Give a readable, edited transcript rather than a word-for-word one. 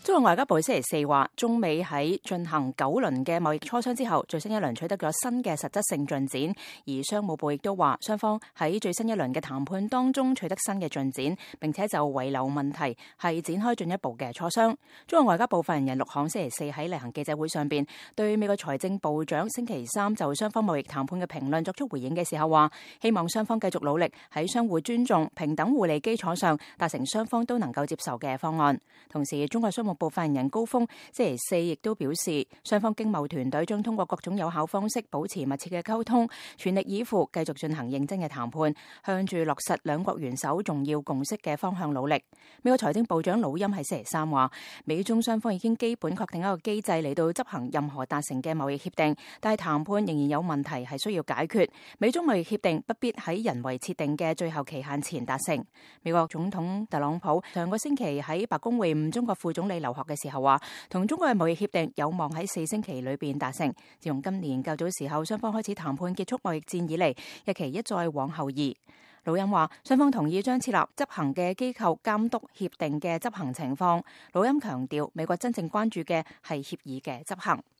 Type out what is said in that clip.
中國外交部星期四話，中美喺進行9輪嘅貿易磋商之後，最新一輪取得咗新嘅實質性進展。而商務部亦都話，雙方喺最新一輪嘅談判當中取得新嘅進展，並且就遺留問題係展開進一步嘅磋商。中國外交部發言人陸慷星期四喺例行記者會上邊，對美國財政部長星期三就雙方貿易談判嘅評論作出回應嘅時候話，希望雙方繼續努力喺相互尊重、平等互利基礎上達成雙方都能夠接受嘅方案。同時，中國商務部發言人高峰星期四亦都表示，雙方經貿團隊將通過各種有效方式保持密切嘅溝通，全力以赴繼續進行認真嘅談判，向住落實兩國元首重要共識嘅方向努力。美國財政部長魯欽喺星期三話，美中雙方已經基本確定一個機制嚟到執行任何達成嘅貿易協定，但係談判仍然有問題係需要解決。美中貿易協定不必喺人為設定嘅最後期限前達成。美國總統特朗普上個星期喺白宮會晤中國副總理劉鶴嘅時候話，同中國嘅貿易協定有望喺4星期裏邊達成。自從今年較早時候雙方開始談判結束貿易戰以嚟，日期一再往後移。魯欽話，雙方同意將設立執行嘅機構監督協定嘅執行情況。魯欽強調，美國真正關注嘅係協議嘅執行。